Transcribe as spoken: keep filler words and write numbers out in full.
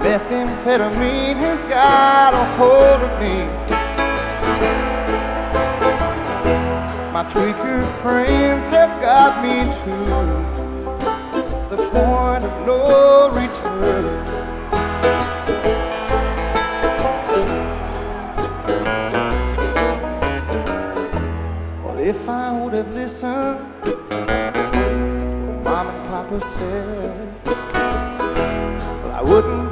Methamphetamine has got a hold of me. My tweaker friends have got me to the point of no return. Well, if I would have listened to what Mom and Papa said, well, I wouldn't